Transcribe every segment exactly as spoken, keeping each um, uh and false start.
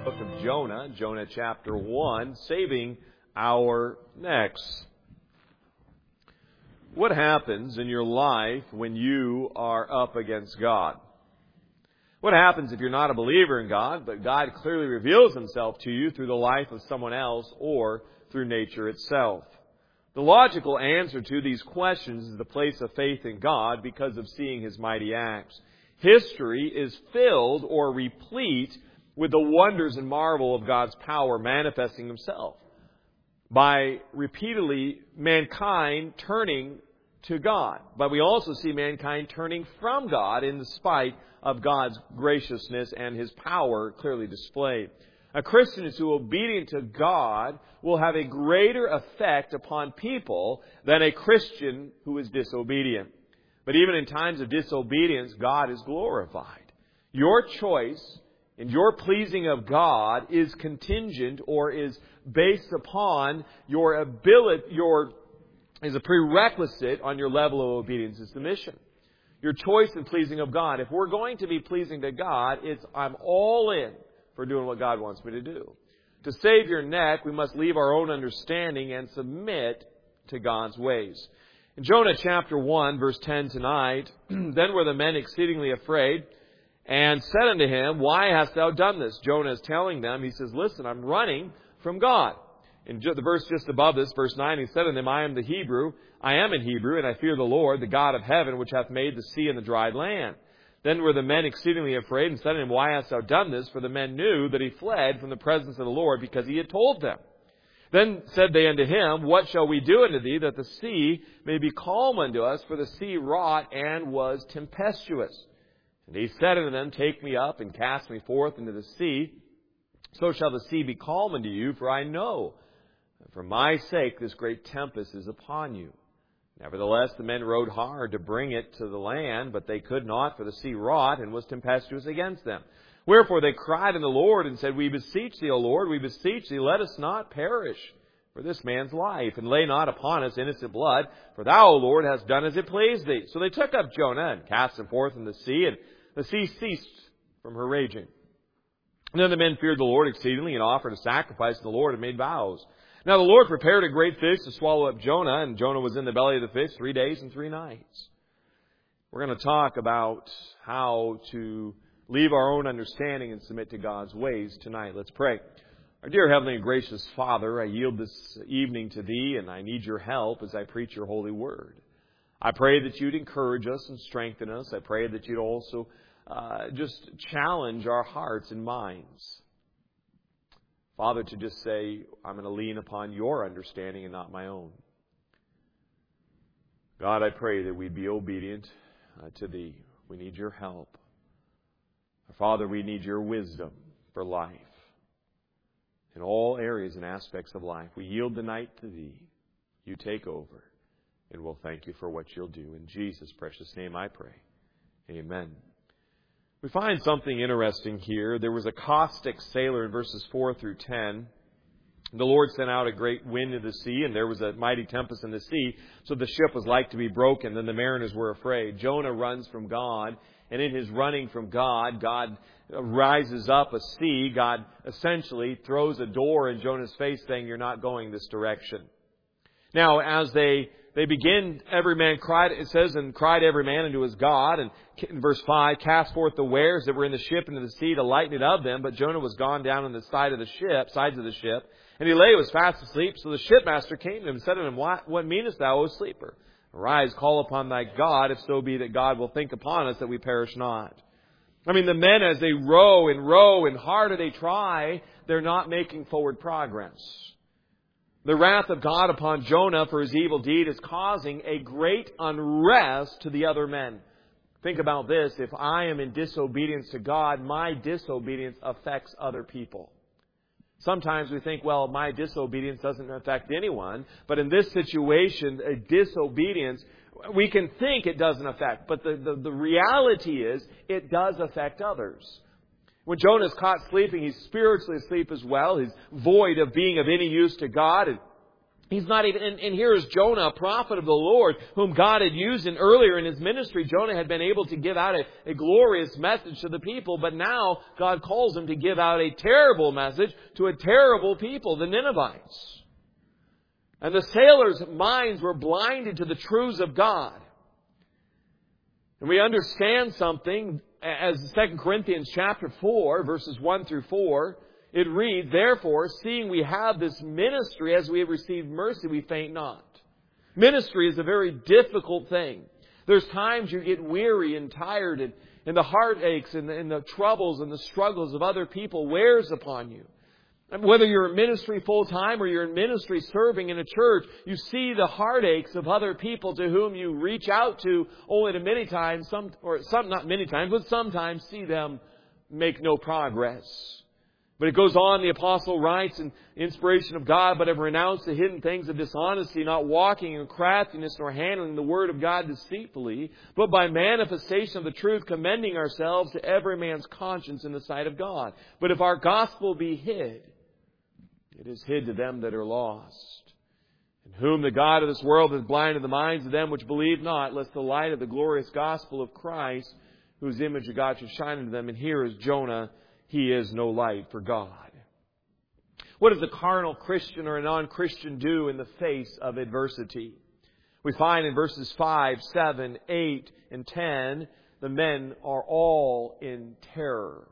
Book of Jonah, Jonah chapter one, saving our necks. What happens in your life when you are up against God? What happens if you're not a believer in God, but God clearly reveals Himself to you through the life of someone else or through nature itself? The logical answer to these questions is the place of faith in God because of seeing His mighty acts. History is filled or replete with the wonders and marvel of God's power manifesting Himself by repeatedly mankind turning to God. But we also see mankind turning from God in spite of God's graciousness and His power clearly displayed. A Christian who is obedient to God will have a greater effect upon people than a Christian who is disobedient. But even in times of disobedience, God is glorified. Your choice and your pleasing of God is contingent or is based upon your ability, your is a prerequisite on your level of obedience and submission. Your choice in pleasing of God. If we're going to be pleasing to God, it's I'm all in for doing what God wants me to do. To save your neck, we must leave our own understanding and submit to God's ways. In Jonah chapter one, verse ten tonight, then were the men exceedingly afraid, and said unto him, Why hast thou done this? Jonah is telling them, he says, Listen, I'm running from God. In the verse just above this, verse nine, he said unto them, I am the Hebrew, I am in Hebrew, and I fear the Lord, the God of heaven, which hath made the sea and the dry land. Then were the men exceedingly afraid, and said unto him, Why hast thou done this? For the men knew that he fled from the presence of the Lord, because he had told them. Then said they unto him, What shall we do unto thee, that the sea may be calm unto us? For the sea wrought and was tempestuous. And he said unto them, Take me up and cast me forth into the sea. So shall the sea be calm unto you, for I know that for my sake this great tempest is upon you. Nevertheless, the men rowed hard to bring it to the land, but they could not, for the sea wrought and was tempestuous against them. Wherefore they cried unto the Lord and said, We beseech thee, O Lord, we beseech thee, let us not perish for this man's life, and lay not upon us innocent blood, for thou, O Lord, hast done as it pleased thee. So they took up Jonah and cast him forth in the sea, and the sea ceased from her raging. And then the men feared the Lord exceedingly, and offered a sacrifice to the Lord, and made vows. Now the Lord prepared a great fish to swallow up Jonah, and Jonah was in the belly of the fish three days and three nights. We're going to talk about how to leave our own understanding and submit to God's ways tonight. Let's pray. Our dear Heavenly and gracious Father, I yield this evening to Thee, and I need Your help as I preach Your holy word. I pray that You'd encourage us and strengthen us. I pray that You'd also uh, just challenge our hearts and minds. Father, to just say, I'm going to lean upon Your understanding and not my own. God, I pray that we'd be obedient uh, to Thee. We need Your help. Father, we need Your wisdom for life. In all areas and aspects of life, we yield the night to Thee. You take over. And we'll thank You for what You'll do. In Jesus' precious name I pray. Amen. We find something interesting here. There was a caustic sailor in verses four through ten. The Lord sent out a great wind in the sea, and there was a mighty tempest in the sea, so the ship was like to be broken. Then the mariners were afraid. Jonah runs from God, and in his running from God, God rises up a sea. God essentially throws a door in Jonah's face saying, You're not going this direction. Now, as they They begin, every man cried, it says, and cried every man unto his God. And in verse five, cast forth the wares that were in the ship into the sea to lighten it of them. But Jonah was gone down on the side of the ship, sides of the ship. And he lay, was fast asleep. So the shipmaster came to him and said to him, What, what meanest thou, O sleeper? Arise, call upon thy God, if so be that God will think upon us that we perish not. I mean, the men, as they row and row and harder they try, they're not making forward progress. The wrath of God upon Jonah for his evil deed is causing a great unrest to the other men. Think about this. If I am in disobedience to God, my disobedience affects other people. Sometimes we think, well, my disobedience doesn't affect anyone. But in this situation, a disobedience, we can think it doesn't affect. But the, the, the reality is, it does affect others. When Jonah is caught sleeping, he's spiritually asleep as well. He's void of being of any use to God. And He's not even, and, and here is Jonah, a prophet of the Lord, whom God had used in earlier in his ministry. Jonah had been able to give out a, a glorious message to the people, but now God calls him to give out a terrible message to a terrible people, the Ninevites. And the sailors' minds were blinded to the truths of God. And we understand something as Second Corinthians chapter four, verses one through four. It reads, "Therefore, seeing we have this ministry, as we have received mercy, we faint not." Ministry is a very difficult thing. There's times you get weary and tired, and, and the heartaches and the, and the troubles and the struggles of other people wears upon you. And whether you're in ministry full time or you're in ministry serving in a church, you see the heartaches of other people to whom you reach out to, only to many times, some or some not many times, but sometimes see them make no progress. But it goes on, the apostle writes in inspiration of God, "But have renounced the hidden things of dishonesty, not walking in craftiness nor handling the word of God deceitfully, but by manifestation of the truth, commending ourselves to every man's conscience in the sight of God. But if our gospel be hid, it is hid to them that are lost, in whom the God of this world has blinded the minds of them which believe not, lest the light of the glorious gospel of Christ, whose image of God should shine into them." And here is Jonah. He is no light for God. What does a carnal Christian or a non-Christian do in the face of adversity? We find in verses five, seven, eight, and ten, the men are all in terror.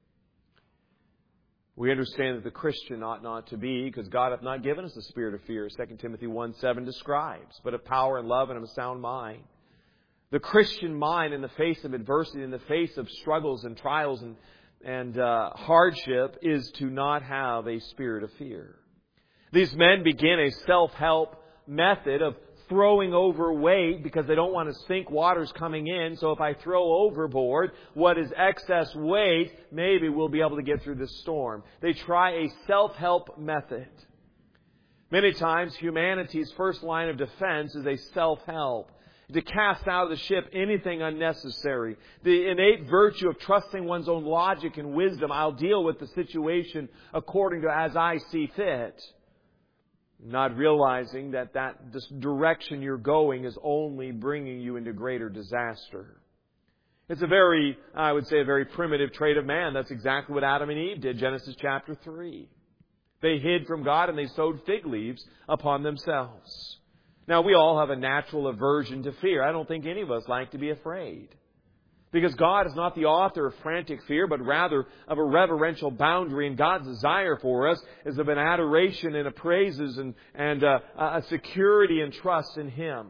We understand that the Christian ought not to be, because God hath not given us the spirit of fear, Second Timothy one seven describes, but of power and love and of a sound mind. The Christian mind in the face of adversity, in the face of struggles and trials and and uh, hardship, is to not have a spirit of fear. These men begin a self-help method of throwing over weight because they don't want to sink waters coming in. So if I throw overboard what is excess weight, maybe we'll be able to get through this storm. They try a self-help method. Many times humanity's first line of defense is a self-help. To cast out of the ship anything unnecessary. The innate virtue of trusting one's own logic and wisdom. I'll deal with the situation according to as I see fit. Not realizing that, that this direction you're going is only bringing you into greater disaster. It's a very, I would say, a very primitive trait of man. That's exactly what Adam and Eve did. Genesis chapter three. They hid from God and they sewed fig leaves upon themselves. Now, we all have a natural aversion to fear. I don't think any of us like to be afraid. Because God is not the author of frantic fear, but rather of a reverential boundary. And God's desire for us is of an adoration and a praises and, and a, a security and trust in Him.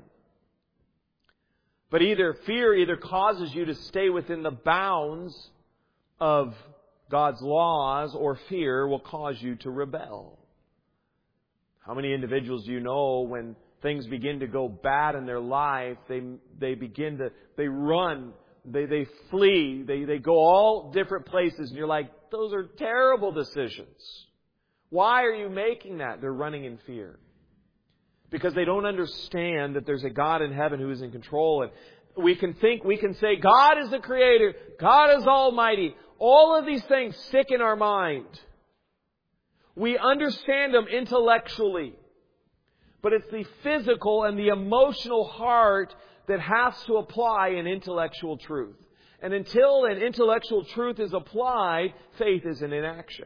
But either fear either causes you to stay within the bounds of God's laws, or fear will cause you to rebel. How many individuals do you know when things begin to go bad in their life, they they begin to, they run, they, they flee, they, they go all different places, and you're like, those are terrible decisions. Why are you making that? They're running in fear. Because they don't understand that there's a God in heaven who is in control. And we can think, we can say, God is the Creator, God is Almighty. All of these things stick in our mind. We understand them intellectually. But it's the physical and the emotional heart that has to apply an intellectual truth. And until an intellectual truth is applied, faith is in inaction.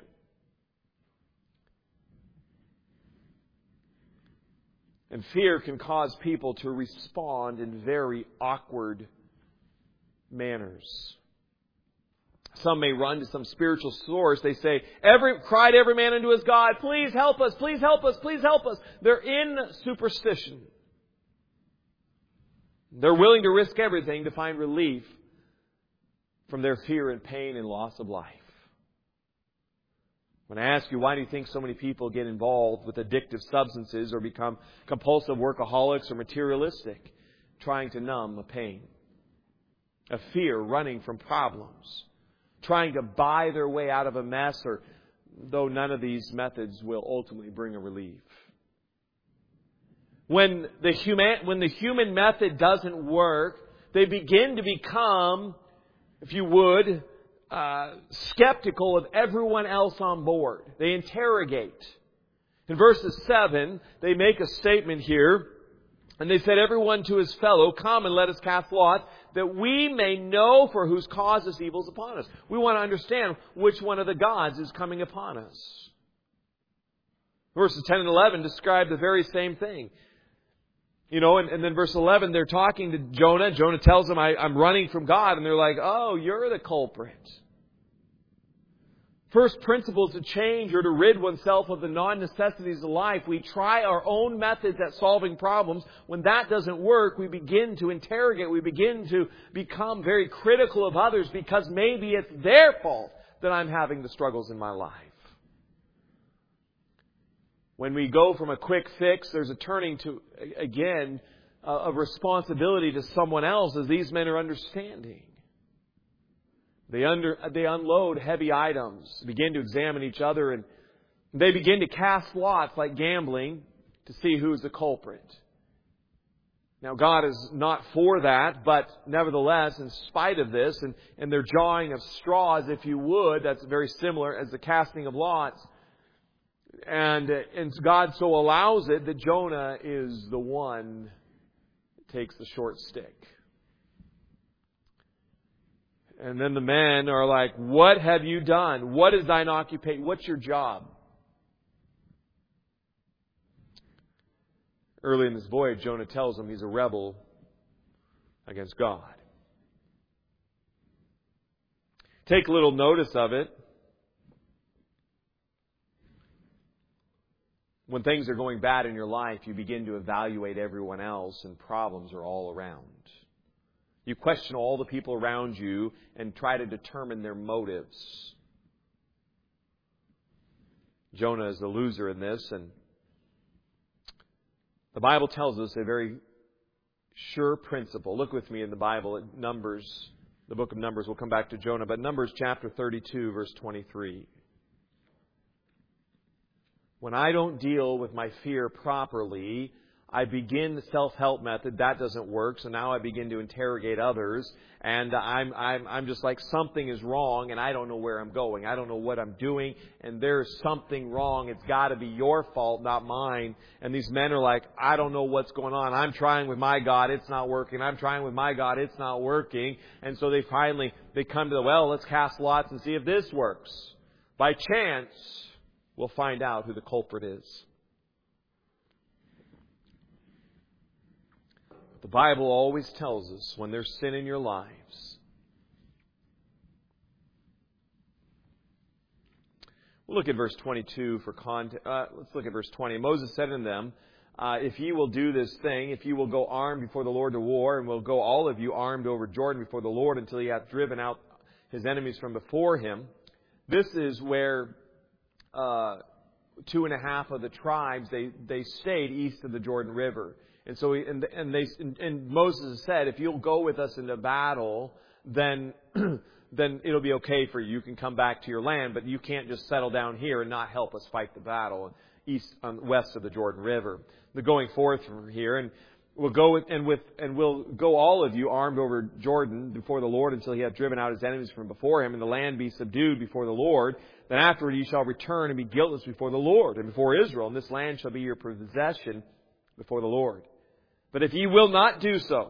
And fear can cause people to respond in very awkward manners. Some may run to some spiritual source. They say, every, cried every man unto his God, please help us, please help us, please help us. They're in superstition. They're willing to risk everything to find relief from their fear and pain and loss of life. When I ask you, why do you think so many people get involved with addictive substances or become compulsive workaholics or materialistic, trying to numb a pain, a fear running from problems, trying to buy their way out of a mess, or though none of these methods will ultimately bring a relief. When the human, when the human method doesn't work, they begin to become, if you would, uh, skeptical of everyone else on board. They interrogate. In verses seven, they make a statement here, and they said, everyone to his fellow, come and let us cast lots, that we may know for whose cause this evil is upon us. We want to understand which one of the gods is coming upon us. Verses ten and eleven describe the very same thing. You know, and, and then verse eleven, they're talking to Jonah. Jonah tells them, I, I'm running from God. And they're like, oh, you're the culprit. First principle to change or to rid oneself of the non-necessities of life. We try our own methods at solving problems. When that doesn't work, we begin to interrogate. We begin to become very critical of others because maybe it's their fault that I'm having the struggles in my life. When we go from a quick fix, there's a turning to, again, a responsibility to someone else, as these men are understanding. They under they unload heavy items, begin to examine each other, and they begin to cast lots like gambling to see who's the culprit. Now, God is not for that, but nevertheless, in spite of this, and, and their drawing of straws, if you would, that's very similar as the casting of lots. And, and God so allows it that Jonah is the one that takes the short stick. And then the men are like, what have you done? What is thine occupation? What's your job? Early in this voyage, Jonah tells them he's a rebel against God. Take a little notice of it. When things are going bad in your life, you begin to evaluate everyone else, and problems are all around. You question all the people around you and try to determine their motives. Jonah is the loser in this, and the Bible tells us a very sure principle. Look with me in the Bible at Numbers, the book of Numbers. We'll come back to Jonah, but Numbers chapter thirty-two, verse twenty-three. When I don't deal with my fear properly, I begin the self-help method. That doesn't work. So now I begin to interrogate others. And I'm, I'm, I'm just like, something is wrong and I don't know where I'm going. I don't know what I'm doing. And there's something wrong. It's got to be your fault, not mine. And these men are like, I don't know what's going on. I'm trying with my God. It's not working. I'm trying with my God. It's not working. And so they finally, they come to the, well, let's cast lots and see if this works. By chance, we'll find out who the culprit is. The Bible always tells us when there's sin in your lives. We'll look at verse twenty-two for context. Uh, let's look at verse twenty. Moses said unto them, uh, if ye will do this thing, if ye will go armed before the Lord to war, and will go all of you armed over Jordan before the Lord until he hath driven out his enemies from before him. This is where uh, two and a half of the tribes, they, they stayed east of the Jordan River. And so, and, and they, and Moses said, if you'll go with us into battle, then, then it'll be okay for you. You can come back to your land, but you can't just settle down here and not help us fight the battle east, um, west of the Jordan River. They're going forth from here, and we'll go with, and with, and we'll go all of you armed over Jordan before the Lord until he hath driven out his enemies from before him, and the land be subdued before the Lord. Then afterward ye shall return and be guiltless before the Lord and before Israel, and this land shall be your possession before the Lord. But if ye will not do so,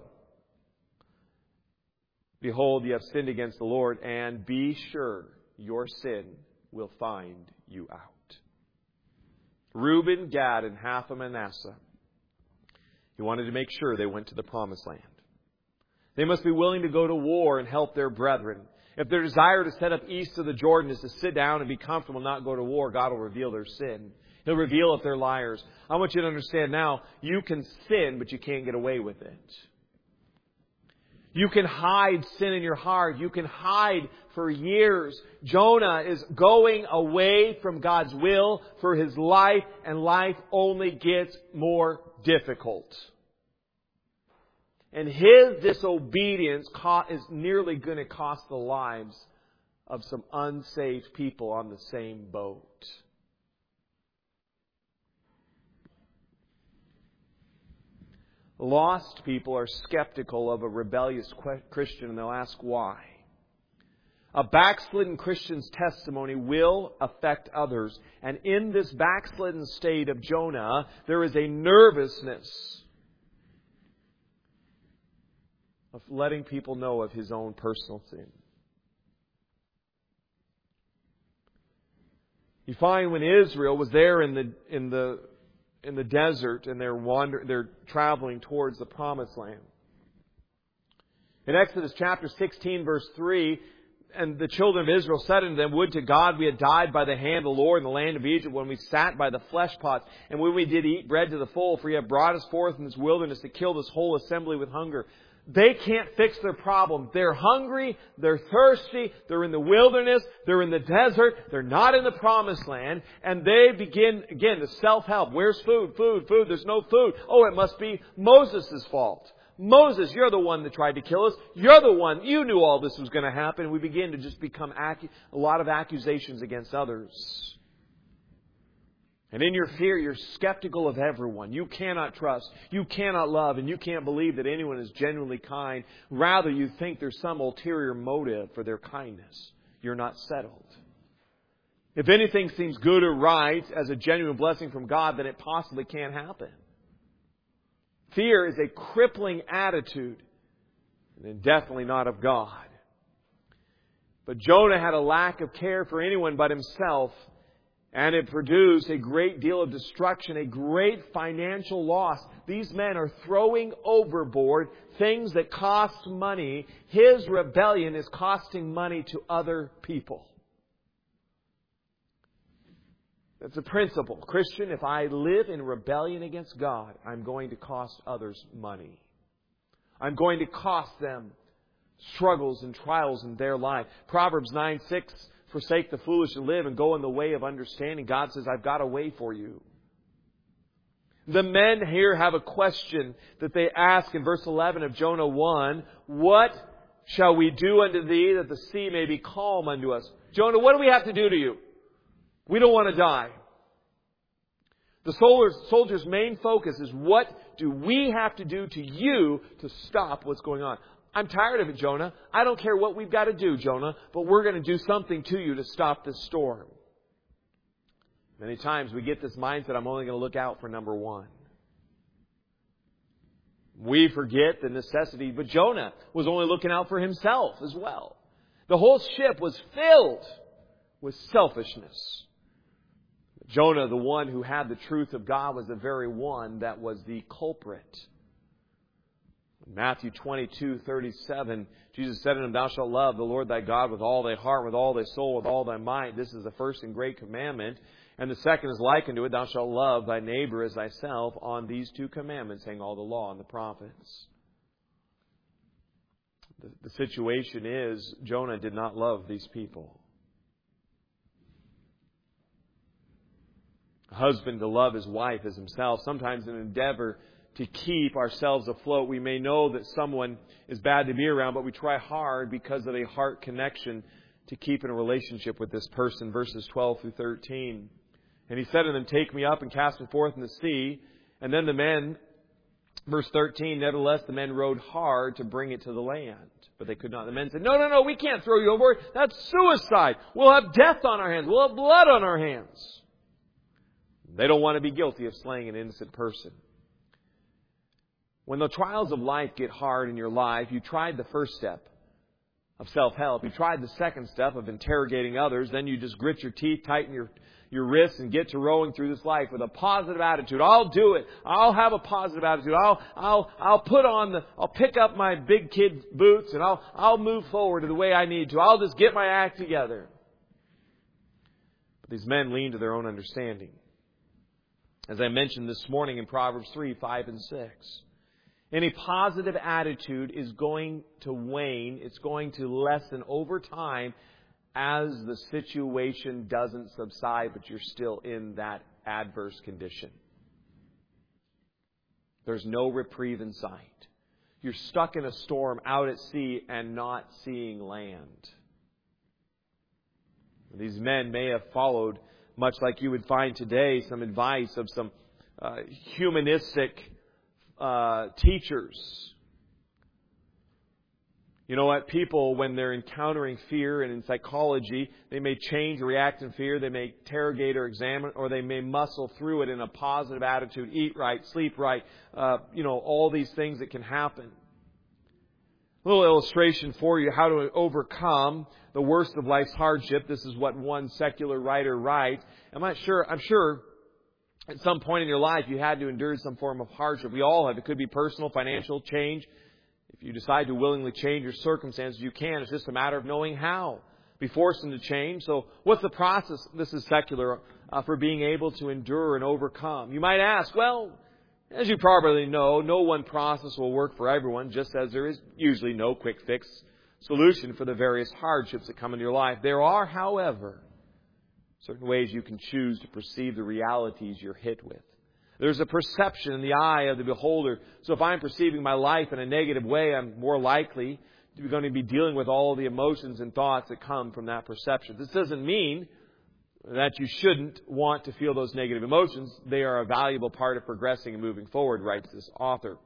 behold, ye have sinned against the Lord, and be sure your sin will find you out. Reuben, Gad, and half of Manasseh, he wanted to make sure they went to the promised land. They must be willing to go to war and help their brethren. If their desire to set up east of the Jordan is to sit down and be comfortable and not go to war, God will reveal their sin. He'll reveal if they're liars. I want you to understand now, you can sin, but you can't get away with it. You can hide sin in your heart. You can hide for years. Jonah is going away from God's will for his life, and life only gets more difficult. And his disobedience is nearly going to cost the lives of some unsaved people on the same boat. Lost people are skeptical of a rebellious Christian, and they'll ask why. A backslidden Christian's testimony will affect others. And in this backslidden state of Jonah, there is a nervousness of letting people know of his own personal sin. You find when Israel was there in the in the in the desert and they're wander they're traveling towards the promised land. In Exodus chapter sixteen, verse three, and the children of Israel said unto them, Would to God we had died by the hand of the Lord in the land of Egypt, when we sat by the flesh pots, and when we did eat bread to the full, for you have brought us forth in this wilderness to kill this whole assembly with hunger. They can't fix their problem. They're hungry, they're thirsty, they're in the wilderness, they're in the desert, they're not in the promised land, and they begin, again, to self-help. Where's food? Food, food, there's no food. Oh, it must be Moses' fault. Moses, you're the one that tried to kill us. You're the one. You knew all this was going to happen. We begin to just become acu- a lot of accusations against others. And in your fear, you're skeptical of everyone. You cannot trust. You cannot love. And you can't believe that anyone is genuinely kind. Rather, you think there's some ulterior motive for their kindness. You're not settled. If anything seems good or right as a genuine blessing from God, then it possibly can't happen. Fear is a crippling attitude, and definitely not of God. But Jonah had a lack of care for anyone but himself, and it produced a great deal of destruction, a great financial loss. These men are throwing overboard things that cost money. His rebellion is costing money to other people. That's a principle. Christian, if I live in rebellion against God, I'm going to cost others money. I'm going to cost them struggles and trials in their life. Proverbs nine six, forsake the foolish to live and go in the way of understanding. God says, I've got a way for you. The men here have a question that they ask in verse eleven of Jonah one. What shall we do unto thee that the sea may be calm unto us? Jonah, what do we have to do to you? We don't want to die. The soldier's main focus is, what do we have to do to you to stop what's going on? I'm tired of it, Jonah. I don't care what we've got to do, Jonah, but we're going to do something to you to stop this storm. Many times we get this mindset, I'm only going to look out for number one. We forget the necessity, but Jonah was only looking out for himself as well. The whole ship was filled with selfishness. Jonah, the one who had the truth of God, was the very one that was the culprit. Matthew twenty-two thirty-seven, Jesus said unto him, Thou shalt love the Lord thy God with all thy heart, with all thy soul, with all thy might. This is the first and great commandment. And the second is like unto it, Thou shalt love thy neighbor as thyself. On these two commandments hang all the law and the prophets. The, the situation is, Jonah did not love these people. A husband to love his wife as himself. Sometimes in an endeavor to keep ourselves afloat, we may know that someone is bad to be around, but we try hard because of a heart connection to keep in a relationship with this person. Verses twelve through thirteen. And he said to them, Take me up and cast me forth in the sea. And then the men, verse thirteen, nevertheless the men rowed hard to bring it to the land. But they could not. The men said, No, no, no, we can't throw you overboard. That's suicide. We'll have death on our hands. We'll have blood on our hands. They don't want to be guilty of slaying an innocent person. When the trials of life get hard in your life, you tried the first step of self-help. You tried the second step of interrogating others. Then you just grit your teeth, tighten your, your wrists, and get to rowing through this life with a positive attitude. I'll do it. I'll have a positive attitude. I'll, I'll, I'll put on the, I'll pick up my big kid boots and I'll, I'll move forward to the way I need to. I'll just get my act together. But these men lean to their own understanding. As I mentioned this morning in Proverbs three, five, and six. Any positive attitude is going to wane. It's going to lessen over time as the situation doesn't subside, but you're still in that adverse condition. There's no reprieve in sight. You're stuck in a storm out at sea and not seeing land. These men may have followed, much like you would find today, some advice of some uh, humanistic uh, teachers. You know what? People, when they're encountering fear, and in psychology, they may change or react in fear, they may interrogate or examine, or they may muscle through it in a positive attitude, eat right, sleep right, uh, you know, all these things that can happen. A little illustration for you how to overcome the worst of life's hardship. This is what one secular writer writes. I'm not sure, I'm sure at some point in your life you had to endure some form of hardship. We all have. It could be personal, financial, change. If you decide to willingly change your circumstances, you can. It's just a matter of knowing how. Be forced into change. So what's the process, this is secular, uh, for being able to endure and overcome? You might ask, well, as you probably know, no one process will work for everyone, just as there is usually no quick fix solution for the various hardships that come into your life. There are, however, certain ways you can choose to perceive the realities you're hit with. There's a perception in the eye of the beholder. So if I'm perceiving my life in a negative way, I'm more likely to be going to be dealing with all of the emotions and thoughts that come from that perception. This doesn't mean that you shouldn't want to feel those negative emotions. They are a valuable part of progressing and moving forward, writes this author.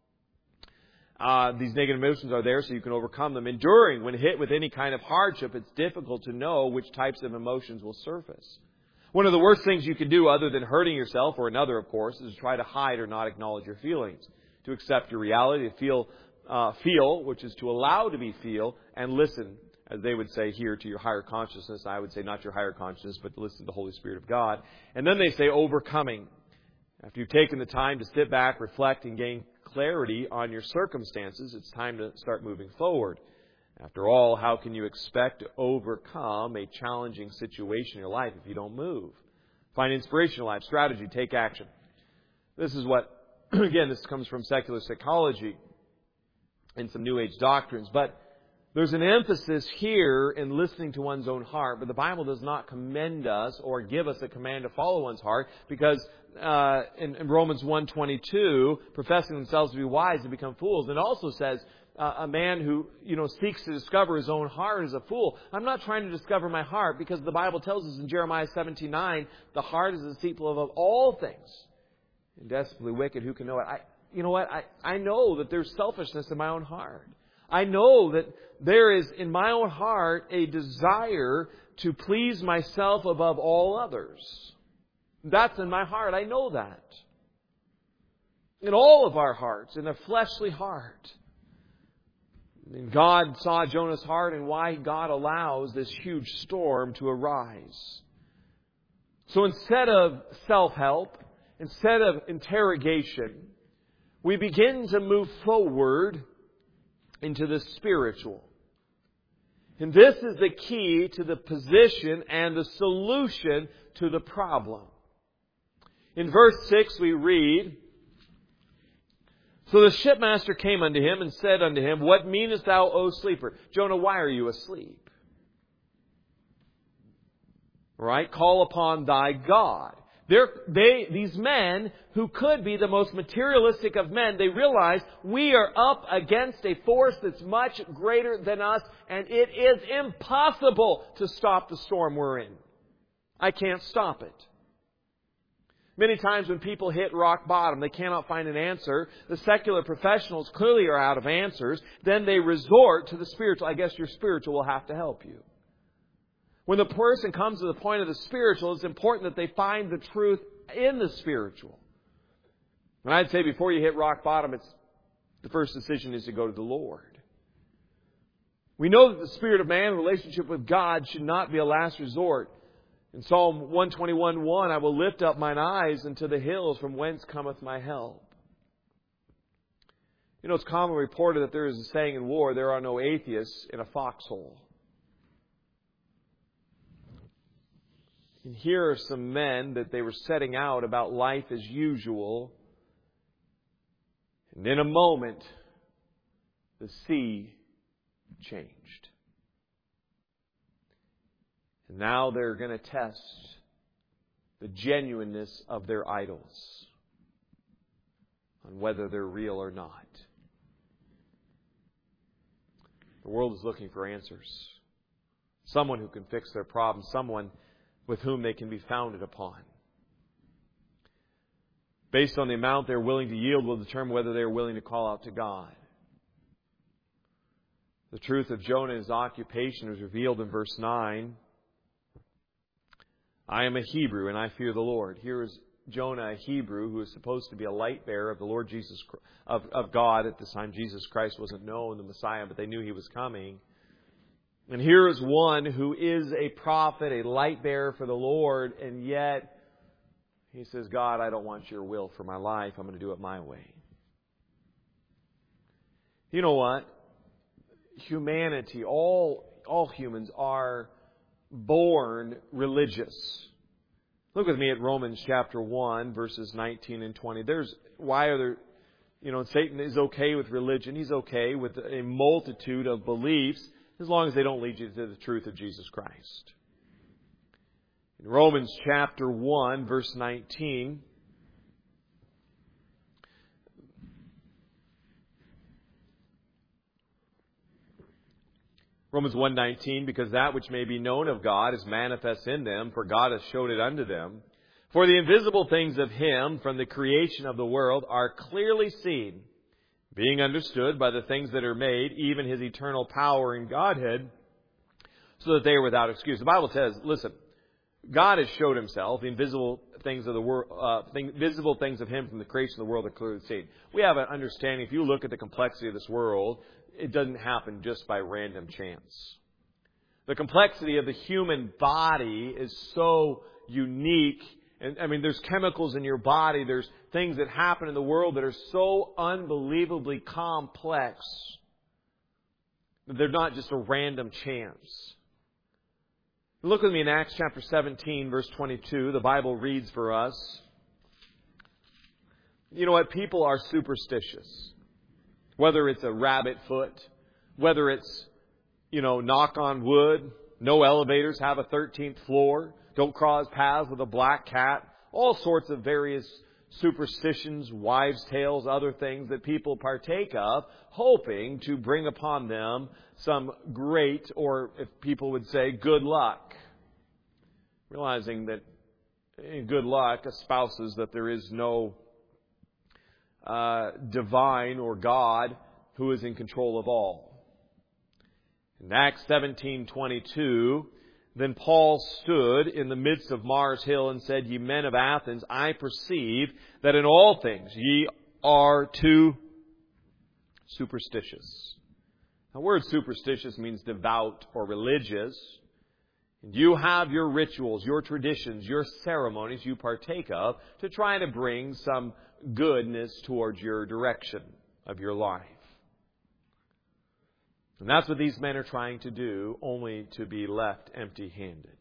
Uh, these negative emotions are there so you can overcome them. Enduring, when hit with any kind of hardship, it's difficult to know which types of emotions will surface. One of the worst things you can do, other than hurting yourself or another, of course, is to try to hide or not acknowledge your feelings. To accept your reality, to feel, uh, feel, which is to allow to be feel, and listen, as they would say here, to your higher consciousness. I would say not your higher consciousness, but to listen to the Holy Spirit of God. And then they say overcoming. After you've taken the time to sit back, reflect, and gain clarity on your circumstances, it's time to start moving forward. After all, how can you expect to overcome a challenging situation in your life if you don't move? Find inspiration in life, strategy, take action. This is what, again, this comes from secular psychology and some New Age doctrines. But there's an emphasis here in listening to one's own heart. But the Bible does not commend us or give us a command to follow one's heart, because uh, in, in Romans one twenty-two, professing themselves to be wise have become fools. And it also says, Uh, a man who, you know, seeks to discover his own heart is a fool. I'm not trying to discover my heart, because the Bible tells us in Jeremiah seventeen nine, the heart is deceitful above all things and desperately wicked. Who can know it? I, you know what? I, I know that there's selfishness in my own heart. I know that there is in my own heart a desire to please myself above all others. That's in my heart. I know that. In all of our hearts, in a fleshly heart. And God saw Jonah's heart and why God allows this huge storm to arise. So instead of self-help, instead of interrogation, we begin to move forward into the spiritual. And this is the key to the position and the solution to the problem. In verse six we read, So the shipmaster came unto him and said unto him, What meanest thou, O sleeper? Jonah, why are you asleep? Right? Call upon thy God. They're, they, these men, who could be the most materialistic of men, they realize we are up against a force that's much greater than us, and it is impossible to stop the storm we're in. I can't stop it. Many times when people hit rock bottom, they cannot find an answer. The secular professionals clearly are out of answers. Then they resort to the spiritual. I guess your spiritual will have to help you. When the person comes to the point of the spiritual, it's important that they find the truth in the spiritual. And I'd say before you hit rock bottom, it's the first decision is to go to the Lord. We know that the spirit of man, relationship with God, should not be a last resort. In Psalm one twenty-one one, I will lift up mine eyes unto the hills, from whence cometh my help. You know, it's commonly reported that there is a saying in war, there are no atheists in a foxhole. And here are some men that they were setting out about life as usual. And in a moment, the sea changed. And now they're going to test the genuineness of their idols, on whether they're real or not. The world is looking for answers. Someone who can fix their problems. Someone with whom they can be founded upon. Based on the amount they're willing to yield will determine whether they're willing to call out to God. The truth of Jonah's occupation is revealed in verse nine. I am a Hebrew and I fear the Lord. Here is Jonah, a Hebrew, who is supposed to be a light bearer of the Lord Jesus, of, of God at this time. Jesus Christ wasn't known, the Messiah, but they knew He was coming. And here is one who is a prophet, a light bearer for the Lord, and yet he says, God, I don't want your will for my life. I'm going to do it my way. You know what? Humanity, all, all humans are born religious. Look with me at Romans chapter one, verses nineteen and twenty. There's, why are there, you know, Satan is okay with religion. He's okay with a multitude of beliefs as long as they don't lead you to the truth of Jesus Christ. In Romans chapter one, verse nineteen, Romans one nineteen, because that which may be known of God is manifest in them, for God has showed it unto them. For the invisible things of Him from the creation of the world are clearly seen, being understood by the things that are made, even His eternal power and Godhead, so that they are without excuse. The Bible says, listen, God has showed Himself, the invisible things of the world, uh, thing, visible things of Him from the creation of the world are clearly seen. We have an understanding, if you look at the complexity of this world, it doesn't happen just by random chance. The complexity of the human body is so unique. And I mean, there's chemicals in your body. There's things that happen in the world that are so unbelievably complex that they're not just a random chance. Look with me in Acts chapter seventeen, verse twenty-two. The Bible reads for us. You know what? People are superstitious. Whether it's a rabbit foot, whether it's, you know, knock on wood, no elevators, have a thirteenth floor, don't cross paths with a black cat, all sorts of various superstitions, wives' tales, other things that people partake of, hoping to bring upon them some great, or if people would say, good luck. Realizing that in good luck espouses that there is no Uh, divine or God who is in control of all. In Acts seventeen twenty-two, then Paul stood in the midst of Mars Hill and said, Ye men of Athens, I perceive that in all things ye are too superstitious. The word superstitious means devout or religious. And you have your rituals, your traditions, your ceremonies you partake of to try to bring some goodness towards your direction of your life. And that's what these men are trying to do, only to be left empty-handed.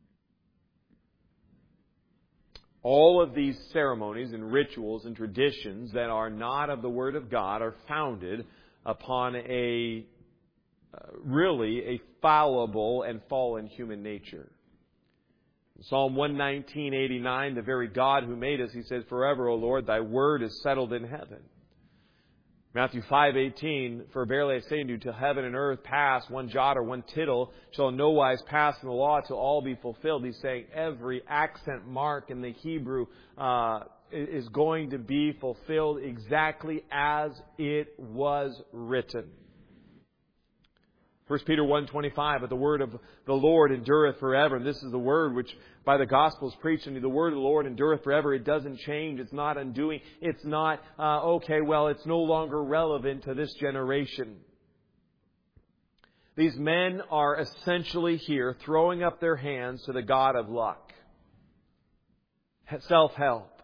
All of these ceremonies and rituals and traditions that are not of the Word of God are founded upon a uh, really a fallible and fallen human nature. Psalm one nineteen, eighty-nine, the very God who made us, He says, Forever, O Lord, Thy word is settled in heaven. Matthew five eighteen, For verily I say unto you, till heaven and earth pass, one jot or one tittle shall in no wise pass from the law till all be fulfilled. He's saying every accent mark in the Hebrew uh, is going to be fulfilled exactly as it was written. First Peter one twenty-five, But the word of the Lord endureth forever. And this is the word which by the gospel is preached unto you. The word of the Lord endureth forever. It doesn't change. It's not undoing. It's not, uh, okay, well, it's no longer relevant to this generation. These men are essentially here throwing up their hands to the God of luck. Self-help.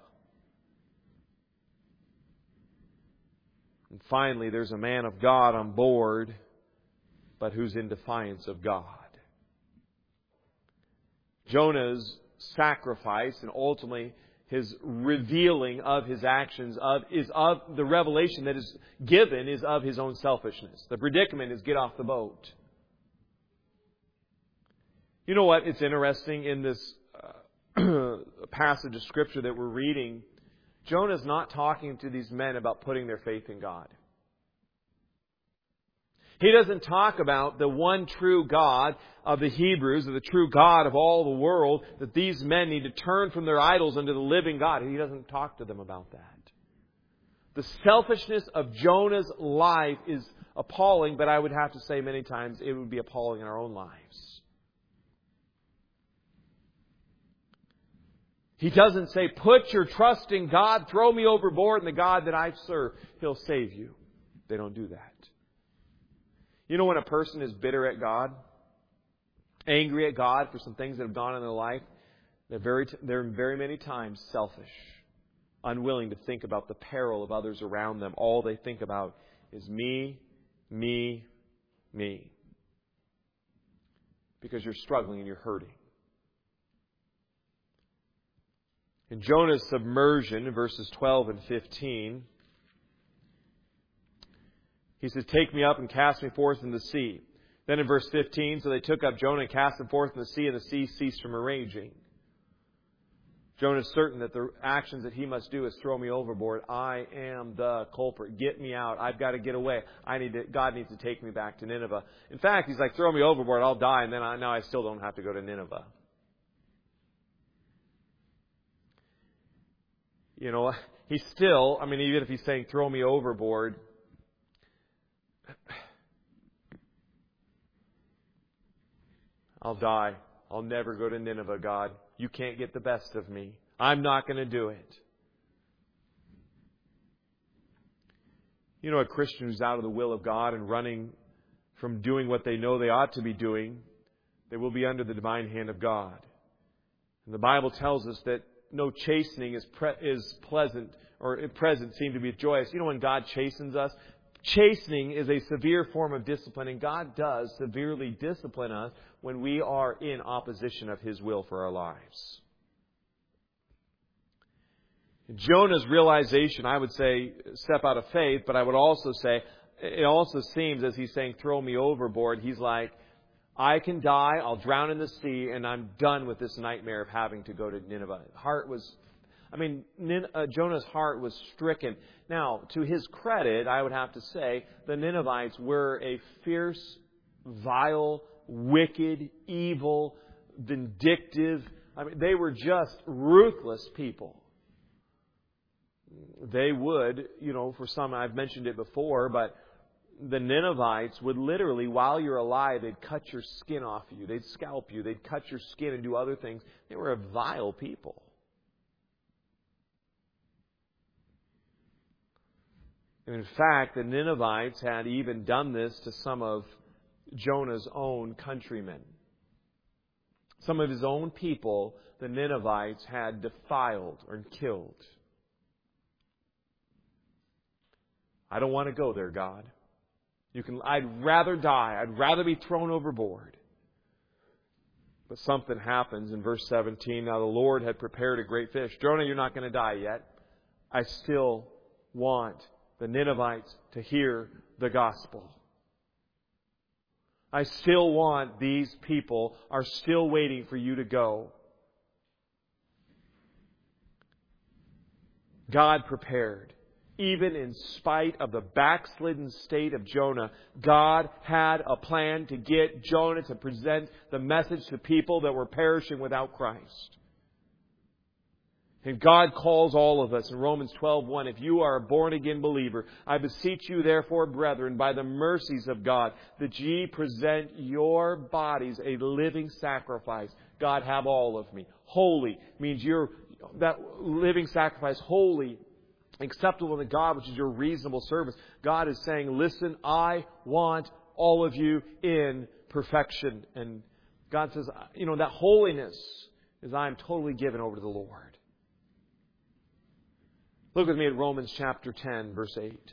And finally, there's a man of God on board, but who's in defiance of God. Jonah's sacrifice and ultimately his revealing of his actions of is of the revelation that is given is of his own selfishness. The predicament is get off the boat. You know what? It's interesting in this uh, passage of Scripture that we're reading. Jonah's not talking to these men about putting their faith in God. He doesn't talk about the one true God of the Hebrews, or the true God of all the world, that these men need to turn from their idols unto the living God. He doesn't talk to them about that. The selfishness of Jonah's life is appalling, but I would have to say many times it would be appalling in our own lives. He doesn't say, put your trust in God, throw me overboard, and the God that I serve, He'll save you. They don't do that. You know when a person is bitter at God, angry at God for some things that have gone in their life, they're very, they're very many times selfish, unwilling to think about the peril of others around them. All they think about is me, me, me. Because you're struggling and you're hurting. In Jonah's submersion, in verses twelve and fifteen, he says, take me up and cast me forth in the sea. Then in verse fifteen, so they took up Jonah and cast him forth in the sea, and the sea ceased from raging. Jonah is certain that the actions that he must do is throw me overboard. I am the culprit. Get me out. I've got to get away. I need to, God needs to take me back to Nineveh. In fact, he's like, throw me overboard. I'll die, and then I, now I still don't have to go to Nineveh. You know, he's still, I mean, even if he's saying, throw me overboard, I'll die. I'll never go to Nineveh, God. You can't get the best of me. I'm not going to do it. You know, a Christian who's out of the will of God and running from doing what they know they ought to be doing, they will be under the divine hand of God. And the Bible tells us that no chastening is pre- is pleasant or present seem to be joyous. You know, when God chastens us, chastening is a severe form of discipline, and God does severely discipline us when we are in opposition of His will for our lives. Jonah's realization, I would say, step out of faith, but I would also say, it also seems as he's saying, throw me overboard, he's like, I can die, I'll drown in the sea, and I'm done with this nightmare of having to go to Nineveh. Heart was, I mean, Nin, uh, Jonah's heart was stricken. Now, to his credit, I would have to say, the Ninevites were a fierce, vile, wicked, evil, vindictive, I mean, they were just ruthless people. They would, you know, for some, I've mentioned it before, but the Ninevites would literally, while you're alive, they'd cut your skin off you. They'd scalp you. They'd cut your skin and do other things. They were a vile people. And in fact, the Ninevites had even done this to some of Jonah's own countrymen. Some of his own people, the Ninevites had defiled or killed. I don't want to go there, God. You can, I'd rather die. I'd rather be thrown overboard. But something happens in verse seventeen. Now the Lord had prepared a great fish. Jonah, you're not going to die yet. I still want the Ninevites to hear the gospel. I still want these people are still waiting for you to go. God prepared. Even in spite of the backslidden state of Jonah, God had a plan to get Jonah to present the message to people that were perishing without Christ. And God calls all of us in Romans twelve one, if you are a born-again believer, I beseech you therefore, brethren, by the mercies of God, that ye present your bodies a living sacrifice. God, have all of me. Holy means you're that living sacrifice, holy, acceptable to God, which is your reasonable service. God is saying, listen, I want all of you in perfection. And God says, you know, that holiness is I am totally given over to the Lord. Look with me at Romans chapter ten, verse eight.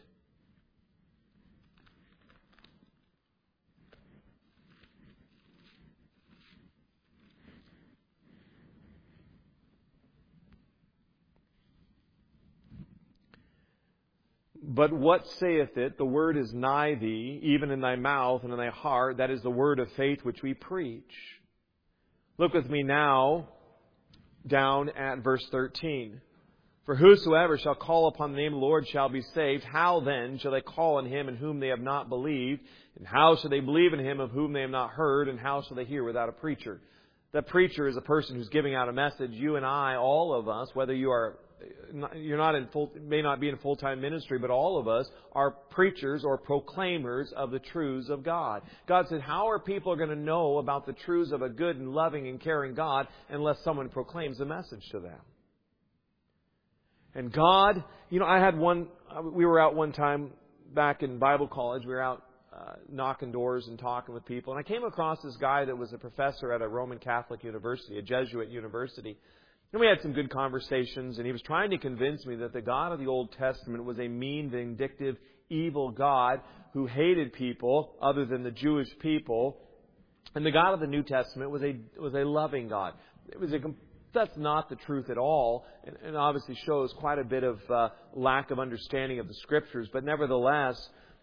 But what saith it? The word is nigh thee, even in thy mouth and in thy heart. That is the word of faith which we preach. Look with me now down at verse thirteen. For whosoever shall call upon the name of the Lord shall be saved. How then shall they call on him in whom they have not believed? And how shall they believe in him of whom they have not heard? And how shall they hear without a preacher? That preacher is a person who's giving out a message. You and I, all of us, whether you are you're not in full, may not be in full-time ministry, but all of us are preachers or proclaimers of the truths of God. God said, how are people going to know about the truths of a good and loving and caring God unless someone proclaims the message to them? And God, you know, I had one, we were out one time back in Bible college. We were out uh, knocking doors and talking with people. And I came across this guy that was a professor at a Roman Catholic university, a Jesuit university. And we had some good conversations, and he was trying to convince me that the God of the Old Testament was a mean, vindictive, evil God who hated people other than the Jewish people. And the God of the New Testament was a was a loving God. It was a That's not the truth at all, and, and obviously shows quite a bit of uh, lack of understanding of the Scriptures. But nevertheless,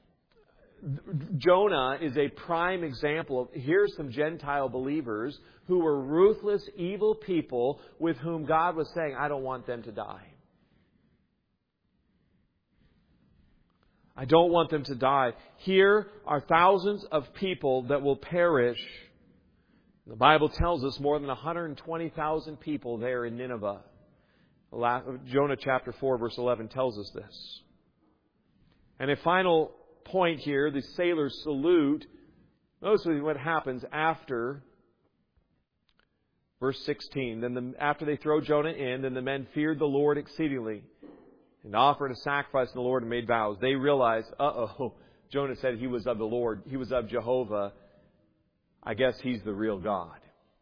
Jonah is a prime example of, here's some Gentile believers who were ruthless, evil people with whom God was saying, I don't want them to die. I don't want them to die. Here are thousands of people that will perish. The Bible tells us more than one hundred twenty thousand people there in Nineveh. Jonah chapter four verse eleven tells us this. And a final point here, the sailors salute. Notice what happens after verse sixteen. Then the, after they throw Jonah in, then the men feared the Lord exceedingly and offered a sacrifice to the Lord and made vows. They realized, uh-oh, Jonah said he was of the Lord. He was of Jehovah. I guess He's the real God.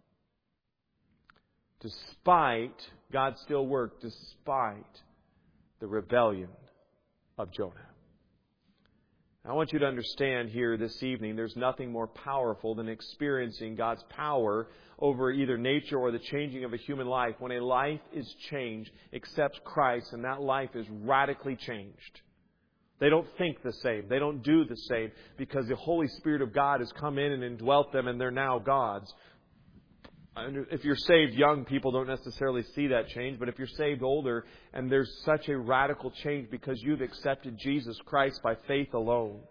Despite, God still worked despite the rebellion of Jonah. I want you to understand here this evening, there's nothing more powerful than experiencing God's power over either nature or the changing of a human life. When a life is changed, accepts Christ, and that life is radically changed. They don't think the same. They don't do the same because the Holy Spirit of God has come in and indwelt them and they're now God's. If you're saved young, people don't necessarily see that change. But if you're saved older and there's such a radical change because you've accepted Jesus Christ by faith alone.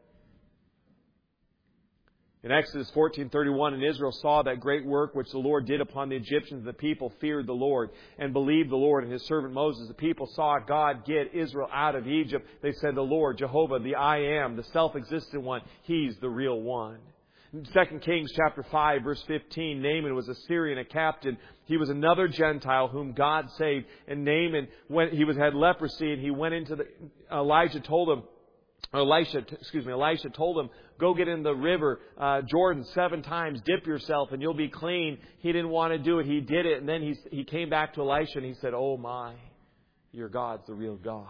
In Exodus fourteen thirty-one, and Israel saw that great work which the Lord did upon the Egyptians. The people feared the Lord and believed the Lord and His servant Moses. The people saw God get Israel out of Egypt. They said, the Lord, Jehovah, the I Am, the self-existent one, He's the real one. In Second Kings chapter five, verse fifteen, Naaman was a Syrian, a captain. He was another Gentile whom God saved. And Naaman, when he was had leprosy, and he went into the, Elijah told him, Elisha, excuse me, Elisha told him, go get in the river, uh, Jordan, seven times, dip yourself and you'll be clean. He didn't want to do it. He did it. And then he, he came back to Elisha and he said, oh my, your God's the real God.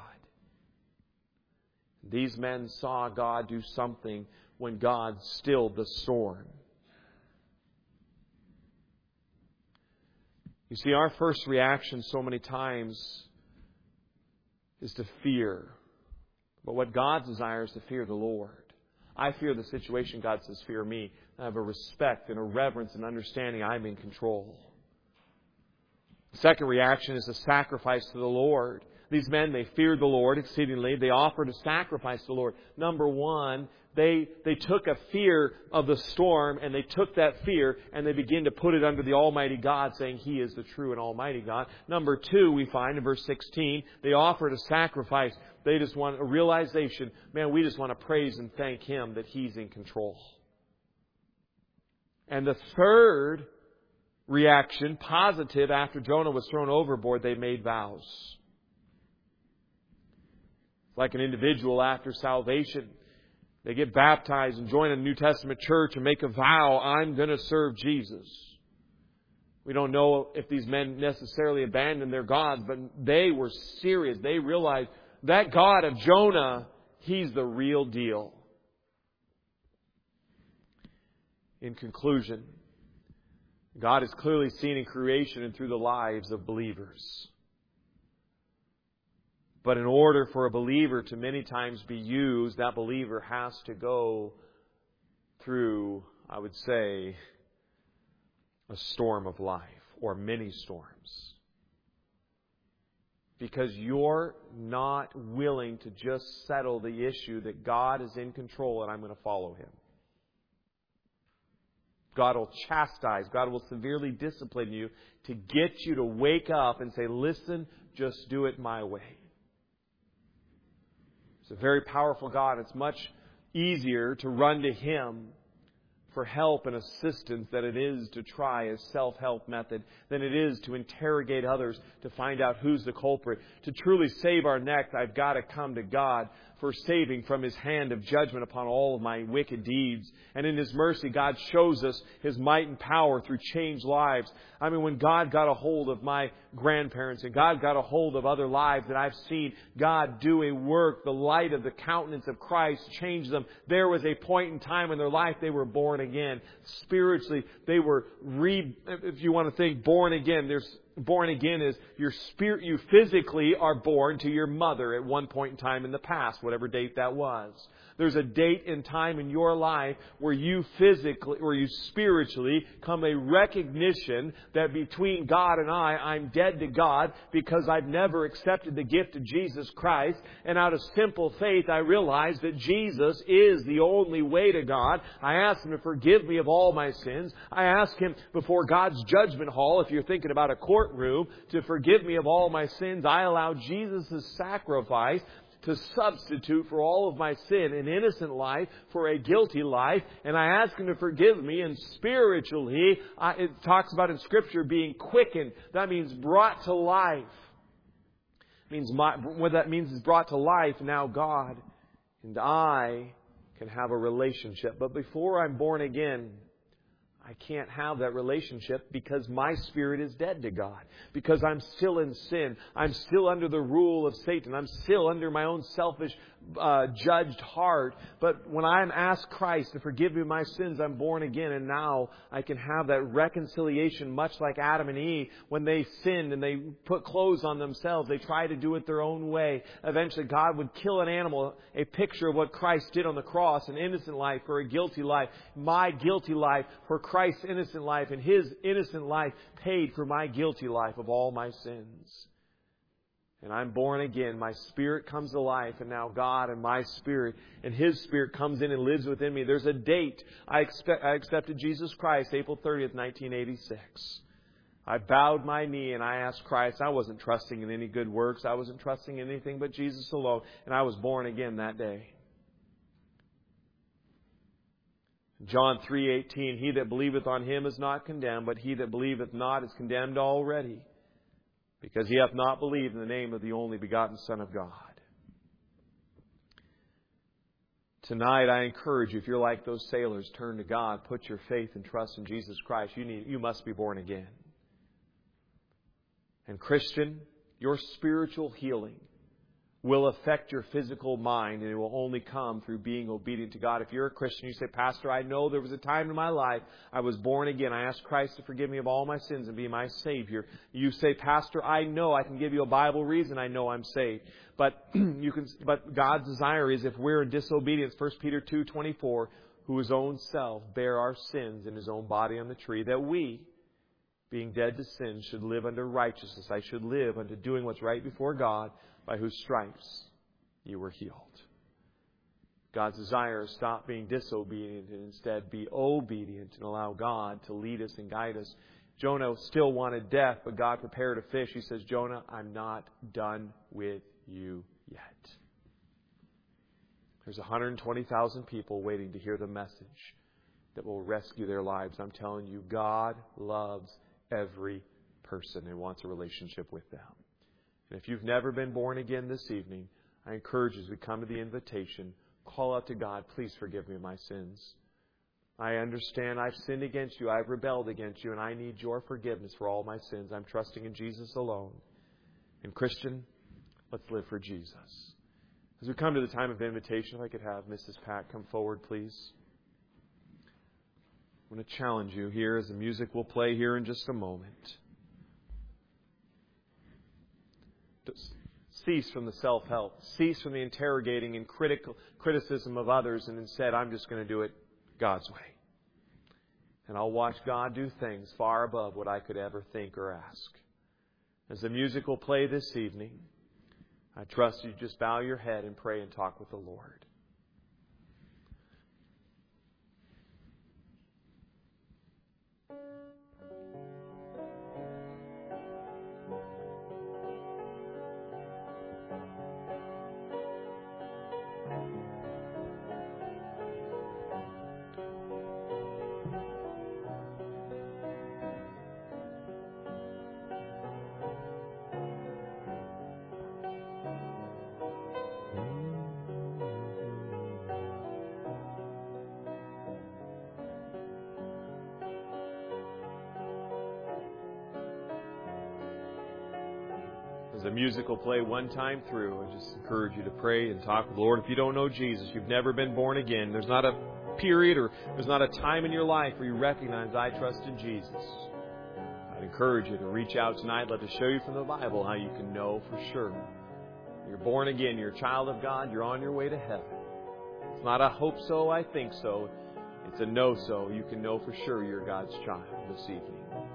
These men saw God do something when God stilled the storm. You see, our first reaction so many times is to fear. But what God desires is to fear the Lord. I fear the situation. God says, fear me. I have a respect and a reverence and understanding I'm in control. The second reaction is a sacrifice to the Lord. These men, they feared the Lord exceedingly. They offered a sacrifice to the Lord. Number one, they, they took a fear of the storm and they took that fear and they began to put it under the Almighty God, saying He is the true and Almighty God. Number two, we find in verse sixteen, they offered a sacrifice. They just want a realization, man, we just want to praise and thank Him that He's in control. And the third reaction, positive, after Jonah was thrown overboard, they made vows. Like an individual after salvation, they get baptized and join a New Testament church and make a vow, I'm going to serve Jesus. We don't know if these men necessarily abandoned their gods, but they were serious. They realized that God of Jonah, He's the real deal. In conclusion, God is clearly seen in creation and through the lives of believers. But in order for a believer to many times be used, that believer has to go through, I would say, a storm of life or many storms. Because you're not willing to just settle the issue that God is in control and I'm going to follow Him. God will chastise. God will severely discipline you to get you to wake up and say, listen, just do it my way. It's a very powerful God. It's much easier to run to Him for help and assistance than it is to try a self-help method, than it is to interrogate others to find out who's the culprit. To truly save our neck, I've got to come to God for saving from His hand of judgment upon all of my wicked deeds. And in His mercy, God shows us His might and power through changed lives. I mean, when God got a hold of my grandparents and God got a hold of other lives that I've seen God do a work, the light of the countenance of Christ changed them. There was a point in time in their life they were born again. Spiritually, they were re, if you want to think born again, there's born again is your spirit, you physically are born to your mother at one point in time in the past, whatever date that was. There's a date and time in your life where you physically, where you spiritually come a recognition that between God and I, I'm dead to God because I've never accepted the gift of Jesus Christ. And out of simple faith, I realize that Jesus is the only way to God. I ask Him to forgive me of all my sins. I ask Him before God's judgment hall, if you're thinking about a courtroom, to forgive me of all my sins. I allow Jesus' sacrifice to substitute for all of my sin, an innocent life for a guilty life. And I ask Him to forgive me. And spiritually, I, it talks about in Scripture being quickened. That means brought to life. It means my, what that means is brought to life. Now God and I can have a relationship. But before I'm born again, I can't have that relationship because my spirit is dead to God. Because I'm still in sin. I'm still under the rule of Satan. I'm still under my own selfish, uh, judged heart. But when I'm asked Christ to forgive me my sins, I'm born again. And now I can have that reconciliation, much like Adam and Eve. When they sinned and they put clothes on themselves, they tried to do it their own way. Eventually God would kill an animal, a picture of what Christ did on the cross, an innocent life for a guilty life. My guilty life for Christ. Christ's innocent life, and His innocent life paid for my guilty life of all my sins. And I'm born again. My spirit comes to life, and now God and my spirit and His Spirit comes in and lives within me. There's a date. I, expect, I accepted Jesus Christ April thirtieth, nineteen eighty-six. I bowed my knee and I asked Christ. I wasn't trusting in any good works. I wasn't trusting in anything but Jesus alone. And I was born again that day. John three eighteen, He that believeth on Him is not condemned, but he that believeth not is condemned already, because he hath not believed in the name of the only begotten Son of God. Tonight I encourage you, if you're like those sailors, turn to God, put your faith and trust in Jesus Christ. You need, you must be born again. And Christian, your spiritual healing will affect your physical mind, and it will only come through being obedient to God. If you're a Christian, you say, Pastor, I know there was a time in my life I was born again. I asked Christ to forgive me of all my sins and be my Savior. You say, Pastor, I know I can give you a Bible reason I know I'm saved. But you can. But God's desire is, if we're in disobedience, First Peter two twenty-four, who His own self bare our sins in His own body on the tree, that we, being dead to sin, should live unto righteousness. I should live unto doing what's right before God, by whose stripes you were healed. God's desire is stop being disobedient and instead be obedient and allow God to lead us and guide us. Jonah still wanted death, but God prepared a fish. He says, Jonah, I'm not done with you yet. There's one hundred twenty thousand people waiting to hear the message that will rescue their lives. I'm telling you, God loves every person and wants a relationship with them. And if you've never been born again this evening, I encourage you, as we come to the invitation, call out to God, please forgive me of my sins. I understand I've sinned against you, I've rebelled against you, and I need your forgiveness for all my sins. I'm trusting in Jesus alone. And Christian, let's live for Jesus. As we come to the time of invitation, if I could have Missus Pat come forward, please. I want to challenge you here as the music will play here in just a moment. Cease from the self-help. Cease from the interrogating and critical criticism of others, and instead, I'm just going to do it God's way. And I'll watch God do things far above what I could ever think or ask. As the music will play this evening, I trust you just bow your head and pray and talk with the Lord. As the music will play one time through, I just encourage you to pray and talk with the Lord. If you don't know Jesus, you've never been born again, there's not a period or there's not a time in your life where you recognize, I trust in Jesus. I'd encourage you to reach out tonight. I'd love to show you from the Bible how you can know for sure. You're born again. You're a child of God. You're on your way to heaven. It's not a hope so, I think so. It's a know so. You can know for sure you're God's child this evening.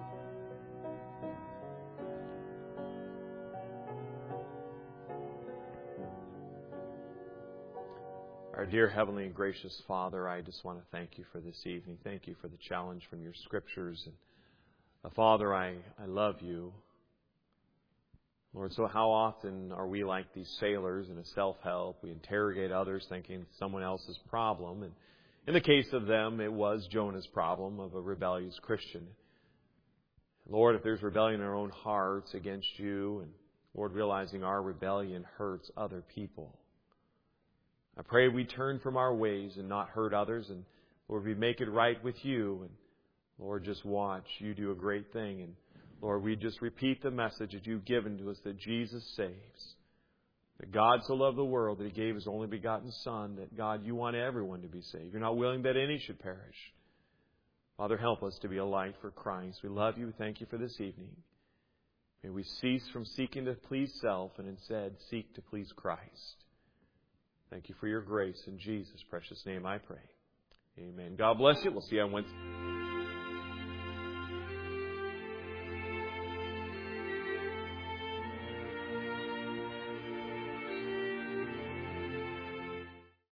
Our dear Heavenly and gracious Father, I just want to thank you for this evening. Thank you for the challenge from your Scriptures. And uh, Father, I, I love you. Lord, so how often are we like these sailors in a self-help? We interrogate others thinking it's someone else's problem. And in the case of them, it was Jonah's problem of a rebellious Christian. Lord, if there's rebellion in our own hearts against you, and Lord, realizing our rebellion hurts other people, I pray we turn from our ways and not hurt others. And Lord, we make it right with you. And Lord, just watch you do a great thing. And Lord, we just repeat the message that you've given to us, that Jesus saves. That God so loved the world that He gave His only begotten Son. That God, you want everyone to be saved. You're not willing that any should perish. Father, help us to be a light for Christ. We love you. Thank you for this evening. May we cease from seeking to please self and instead seek to please Christ. Thank you for your grace. In Jesus' precious name I pray. Amen. God bless you. We'll see you on Wednesday.